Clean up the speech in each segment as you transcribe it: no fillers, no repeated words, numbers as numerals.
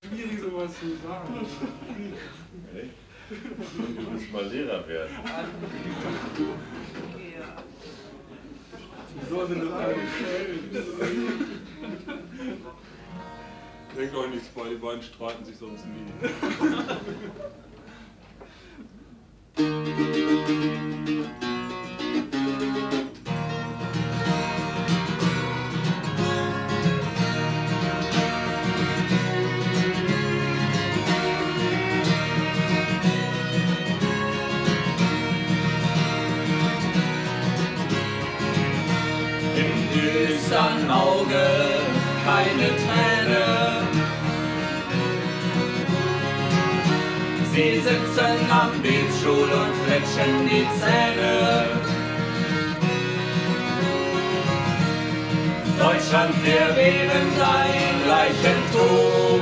Schwierig sowas zu sagen. Echt? Du musst mal Lehrer werden. So sind das alle gestellt. Denkt euch nichts bei, die beiden streiten sich sonst nie. Düstern Auge keine Träne. Sie sitzen am Betstuhl und fletschen die Zähne. Deutschland, wir weben dein Leichentuch.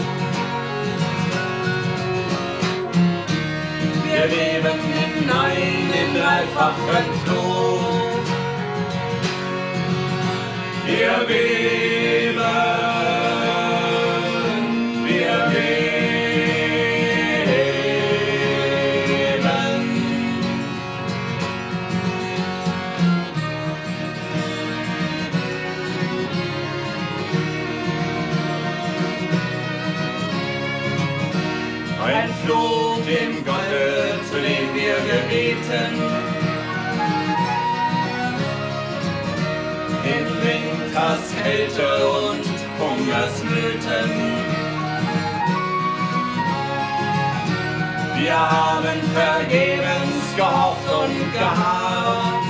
Wir weben hinein in dreifachen Flug. Wir weben, wir weben. Ein Flug im Gotte, zu dem wir gebeten. In Winters Kälte und Hungersnöten. Wir haben vergebens gehofft und geharrt.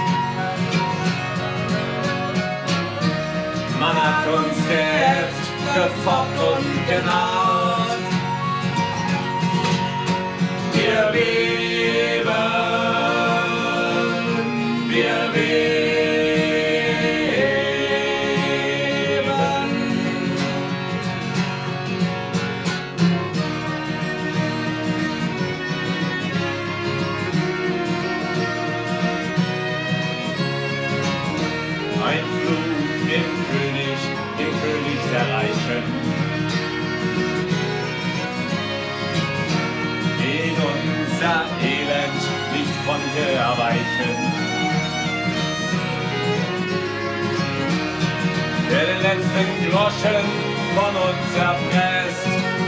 Man hat uns geäfft, gefoppt und genarrt. Wir beben, wir beben. Ein Flug dem König der Reichen, den unser Elend nicht konnte erweichen. Der den letzten Groschen von uns erpresst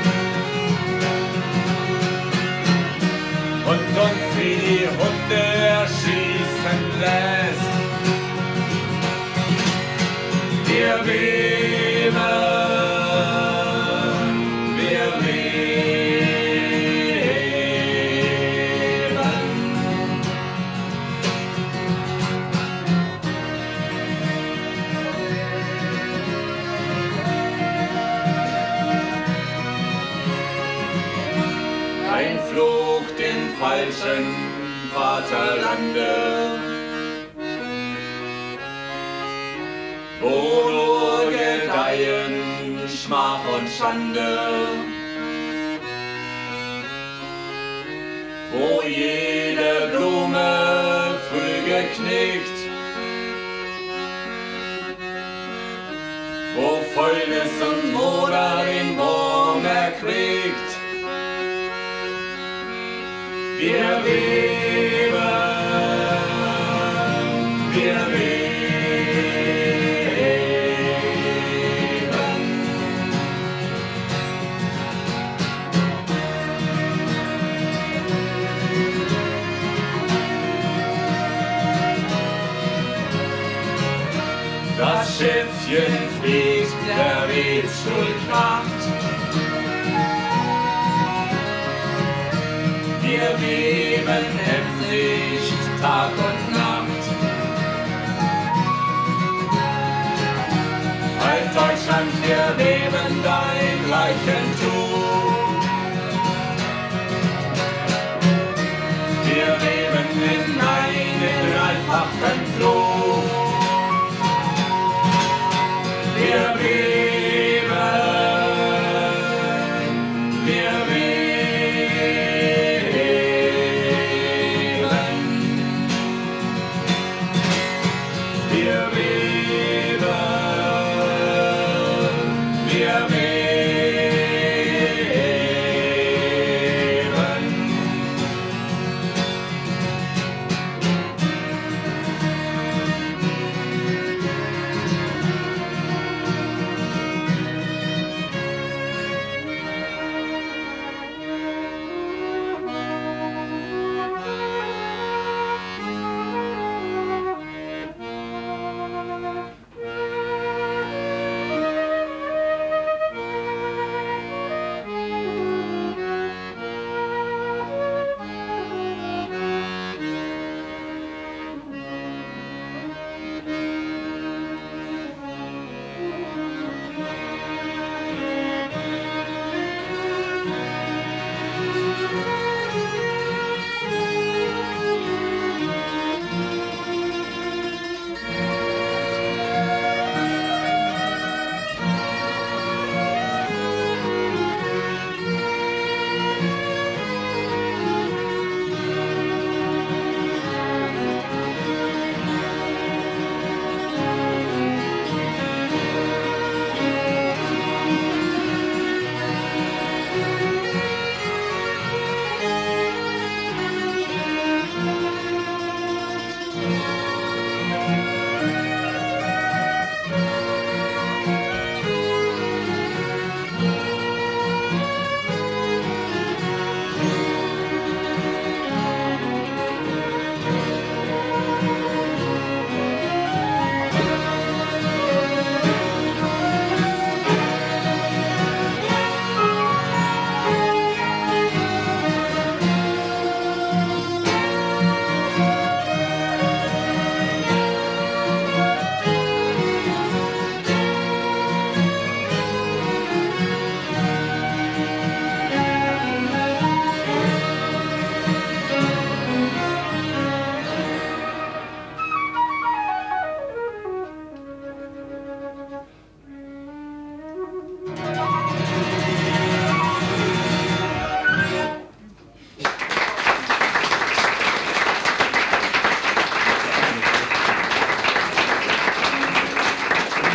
und uns wie die Hunde erschießen lässt. Wir beben, wir beben. Ein Flug dem falschen Vaterlande, wo nur gedeihen Schmach und Schande, wo jede Blume früh geknickt, wo Fäulnis und Moder den Wurm erquickt. Wir beben, wir beben. Das Schiffchen fliegt, der Webstuhl kracht. Wir weben Emsicht Tag und Nacht. Halt Deutschland, wir weben dein Leichentuch. Wir weben hinein in dreifachen Flug. Wir beben, wir beben. Wir beben, wir beben.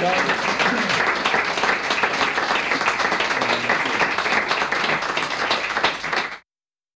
Dank.